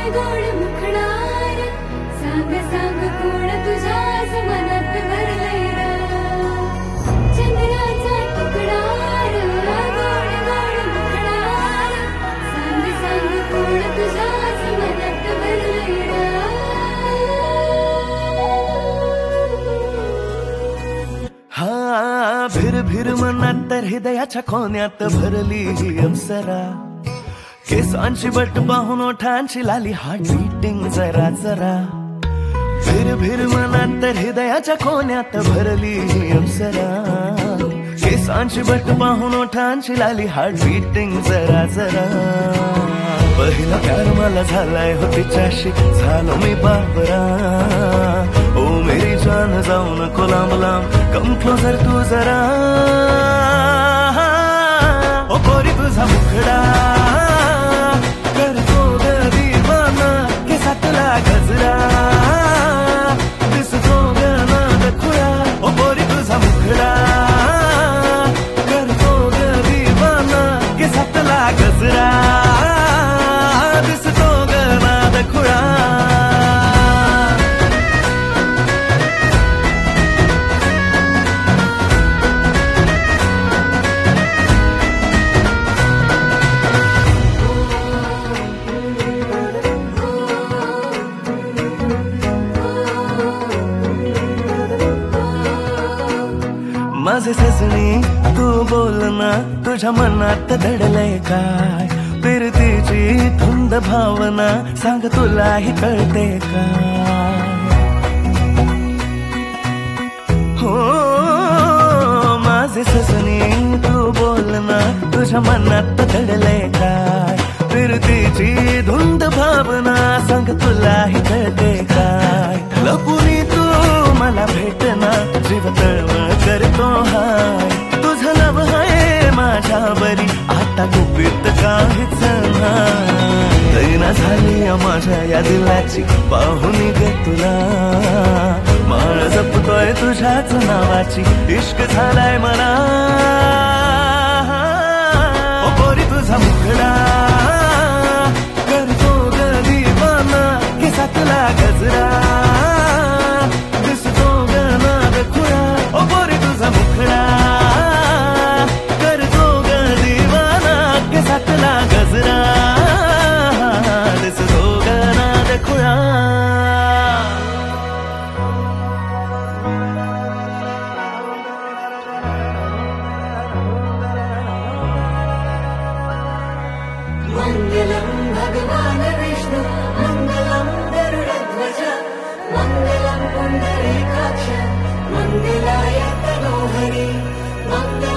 गोड मुखणार सांग सांग कोण तुझ्याच मनात भरलंय र चंद्राचा तुकडार गोड गोड मुखणार सांग सांग कोण तुझ्याच मनात भरलंय र हा भिर भिर मनात तर हृदयाच्या कोण्यात भरली ही अप्सरा केसांची बट पाहून ओठांची लाली हार्ट बीटिंग जरा जरा भिर भिर मनात तर हृदयाच्या कोण्यात भरली ही अप्सरा केसांची बट पाहून ओठांची लाली हार्ट बीटिंग जरा जरा पहिला प्यार मला झालाय हो तिच्याशी झालो मी बाबरा ओ मेरी जान जाऊ नको लांब लांब कम क्लोजर तू जरा ओ पोरी तुझा मुखडा करतो ग दीवाना केसातला गजरा दिसतो ग नाद खुळा ओ पोरी तुझा मुखडा करतो ग दीवाना केसातला गजरा दिसतो ग नाद खुळा माझे सजणी तू बोल ना तुझ्या मनात दडलंय काय फिरतीची धुंद भावना सांग तुलाही कळते काय हो माझे सजणी तू बोल ना तुझ्या मनात दडलंय काय फिरतीची धुंद भावना सांग तुलाही कळते काय लपुनी तू मला भेटना जीव तळमळ करतो हाय तुझं लव आहे माझ्या बरी आता गुपित काहीच नाही ना झाली माझ्या या दिलाची पाहुणी ग तुला माळ जपतोय तुझ्याच नावाची इश्क झालाय मला ओ पोरी तुझा मुखडा करतो ग दीवाना केसातला गजरा दिसतो ग नाद खुळा ओ पोरी तुझा मुखडा करतो ग दीवाना केसातला गजरा दिसतो ग नाद खुळा मंगलम भगवान विष्णु मंगलम गरुडध्वज मंगलम पुंडरीकाक्ष मंगलाय तनोहरि मंगलम